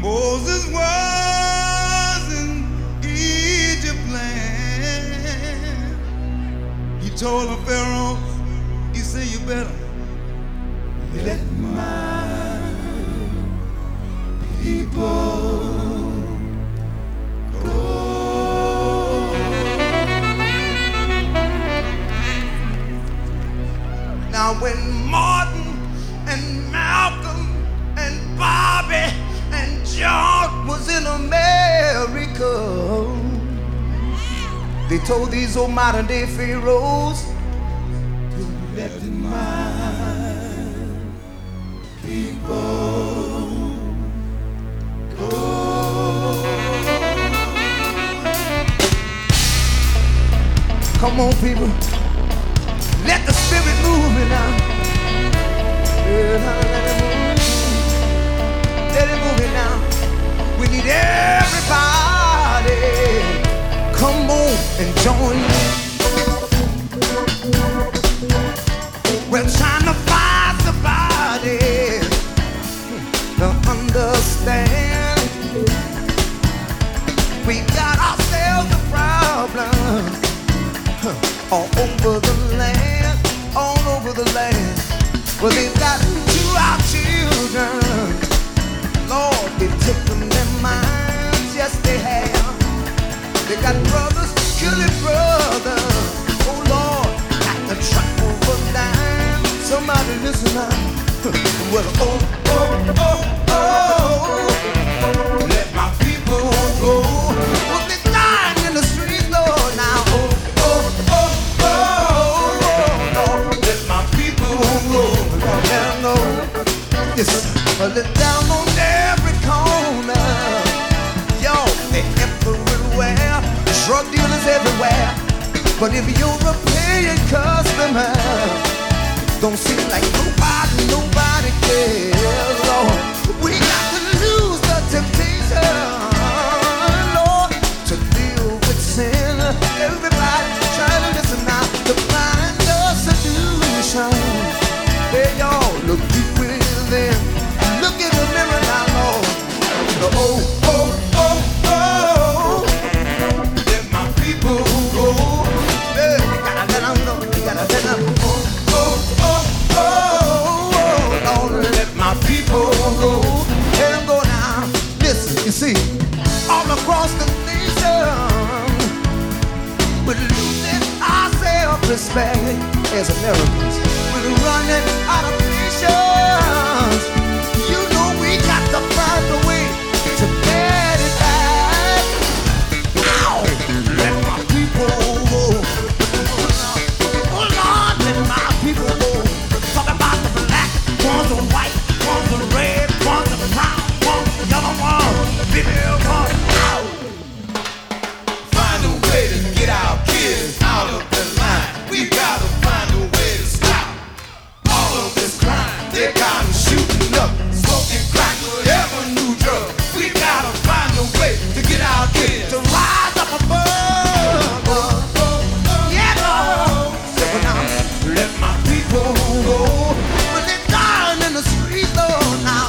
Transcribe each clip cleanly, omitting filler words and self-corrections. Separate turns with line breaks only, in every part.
Moses was in Egypt land. He told the Pharaoh, he said, you better let my people go. Now when Martin and Malcolm and Bobby and John was in America, they told these old modern day pharaohs to let my people go. Come on, people, let the spirit move me now. Let it move it now. We need everybody. Come on and join me. We're trying to find somebody to understand. We got ourselves a problem all over the land, all over the land. Well, they've gotten to our children. Lord, they've taken their minds, yes they have. They got brothers killing brothers. Oh Lord, at the track over dime. Somebody listen now. Well, oh, let my people go. Well, they're dying in the streets, Lord, now. Let my people go. Let them go. Yes, let down on every corner. Yo, they're everywhere. Drug dealers everywhere. But if you're a paying customer, don't seem like nobody cares. Lord, we got to lose the temptation, Lord, to deal with sin. Everybody try to listen now to find a solution. Hey, y'all, look deep within. Look in the mirror now, Lord. Let my people go. Hey, gotta let them go. Gotta let them go. Lord, let my people go. Let them go now. Listen, you see, all across the nation, we're losing our self-respect as Americans. We're running out of nations. You know we got to find a way to get it back. Ow! Let my people go. Oh Lord, let my people go. Talk about the black, ones the white, ones the red, ones the brown, ones the yellow, ones the female, ones. Ow! Find a way to get our kids out of the line. We gotta find a way to stop all of this crime. They got 'em shooting up, smoking crack, whatever new drug. We gotta find a way to get our kids to rise up above. Yeah, Lord. So now, let my people go. When they're dying in the streets, Lord, now.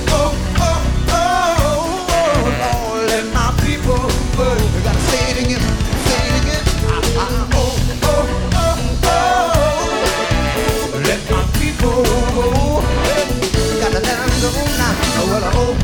Lord, let my people go. We gotta say it again, say it again. Let my people go. Gotta let them go now. Well,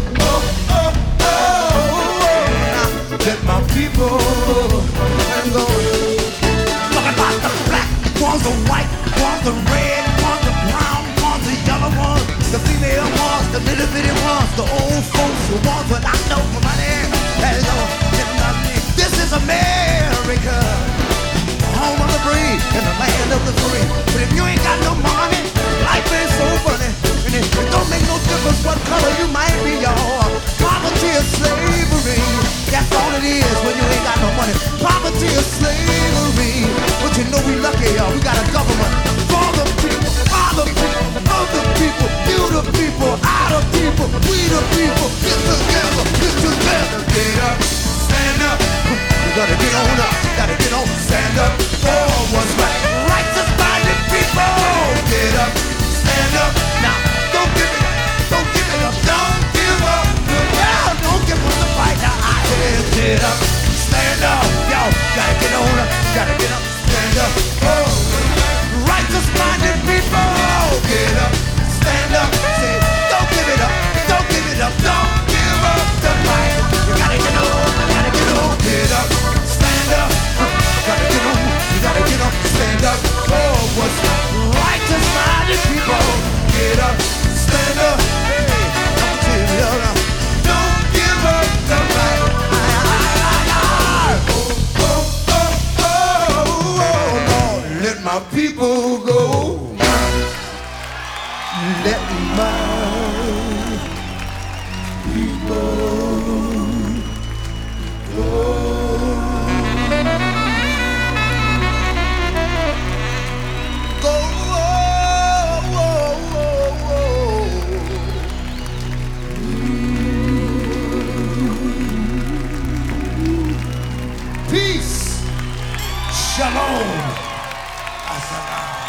now. Let my people let them go. Talk about the black, one's the white, one's the red, one's the brown, one's the yellow ones, the female ones, the little bitty ones, the old folks, the ones without no money. This is America, home of the brave and the land of the free. But if you ain't got no money, life ain't so funny. And it don't make no difference what color you might be, y'all. Poverty is slavery. That's all it is when you ain't got no money. Poverty is slavery. But you know we lucky, y'all. We got a government for the people, by the people, of the people, you the people, I the people, we the people. Get together, get together. Get up, stand up. We gotta get on up, gotta get on, stand up for what's right. Righteous minded people. Get up, stand up. Now, don't give it up, don't give it up, don't give up. stand up. Oh, righteous-minded people, get up, stand up. Say, don't give it up, don't give it up, don't give up the fight. You gotta get on, you gotta get on. Get up, stand up. You gotta get on, you gotta get up, stand up. Oh, what's righteous-minded people, get up, stand up. Hey, don't give it up, don't give up the fight. Let my people go. Let my people go. Peace. Shalom. Assalam.